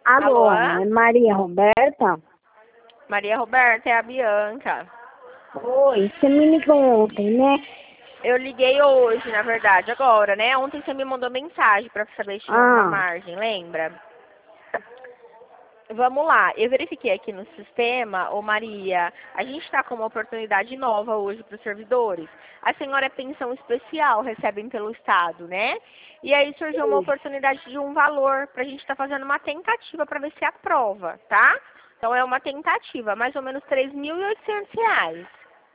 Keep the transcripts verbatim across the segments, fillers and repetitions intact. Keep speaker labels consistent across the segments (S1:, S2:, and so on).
S1: Alô,
S2: Alô?
S1: é Maria Roberta?
S2: Maria Roberta, é a Bianca.
S1: Oi, você me ligou ontem, né?
S2: Eu liguei hoje, na verdade, agora, né? Ontem você me mandou mensagem pra saber se tinha alguma
S1: Ah,
S2: margem, lembra? Vamos lá, eu verifiquei aqui no sistema, ô Maria, a gente está com uma oportunidade nova hoje para os servidores. A senhora é pensão especial, recebem pelo Estado, né? E aí surgiu uma oportunidade de um valor para a gente estar fazendo uma tentativa para ver se aprova, tá? Então é uma tentativa, mais ou menos três mil e oitocentos reais.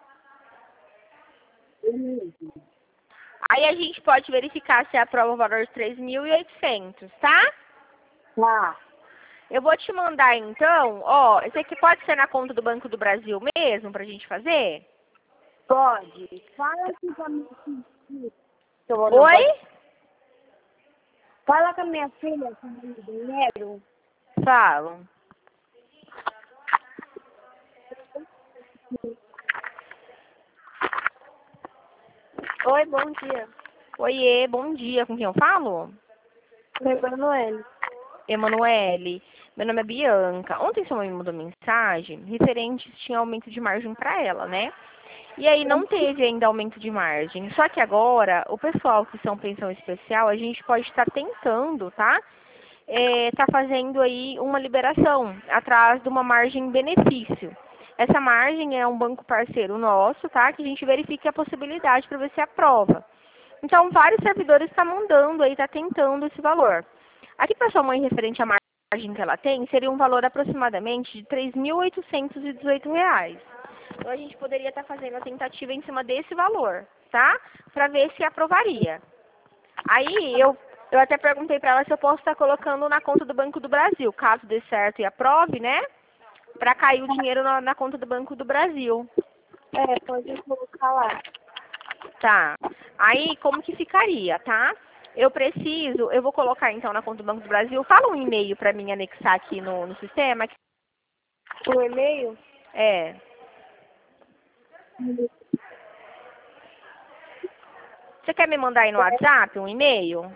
S2: Aí a gente pode verificar se aprova o valor de três mil e oitocentos, tá?
S1: tá.
S2: Eu vou te mandar então, ó, esse aqui pode ser na conta do Banco do Brasil mesmo pra gente fazer?
S1: Pode. Fala aqui com a minha filha. Se eu vou- não
S2: Oi?
S1: pode. Fala com a minha filha se eu ganho dinheiro.
S2: Falo.
S1: Oi, bom dia.
S2: Oiê, bom dia. Com quem eu falo?
S1: Oi, Manoel.
S2: Emanuele. Meu nome é Bianca. Ontem sua mãe me mandou mensagem referente se tinha aumento de margem pra ela, né? E aí não teve ainda aumento de margem. Só que agora, o pessoal que são pensão especial, a gente pode estar tentando, tá? É, tá fazendo aí uma liberação atrás de uma margem benefício. Essa margem é um banco parceiro nosso, tá? Que a gente verifica a possibilidade para ver se aprova. Então, vários servidores estão mandando aí, tá tentando esse valor. Aqui para sua mãe, referente à margem que ela tem, seria um valor aproximadamente de três mil oitocentos e dezoito reais. Então, a gente poderia estar fazendo a tentativa em cima desse valor, tá? Para ver se aprovaria. Aí, eu, eu até perguntei para ela se eu posso estar colocando na conta do Banco do Brasil, caso dê certo e aprove, né? Para cair o dinheiro na, na conta do Banco do Brasil.
S1: É, pode colocar lá.
S2: Tá. Aí, como que ficaria, tá? Eu preciso, eu vou colocar então na conta do Banco do Brasil. Fala um e-mail para mim anexar aqui no, no sistema.
S1: O e-mail?
S2: É. Você quer me mandar aí no WhatsApp um e-mail?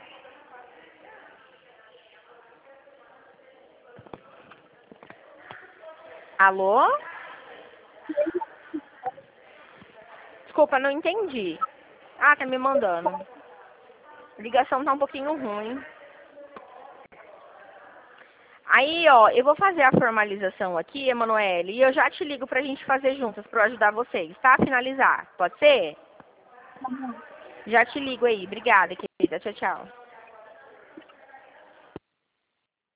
S2: Alô? Desculpa, não entendi. Ah, tá me mandando. A ligação tá um pouquinho ruim. Aí, ó, eu vou fazer a formalização aqui, Emanuele, e eu já te ligo pra gente fazer juntas, pra eu ajudar vocês, tá? Finalizar. Pode ser? Já te ligo aí. Obrigada, querida. Tchau, tchau.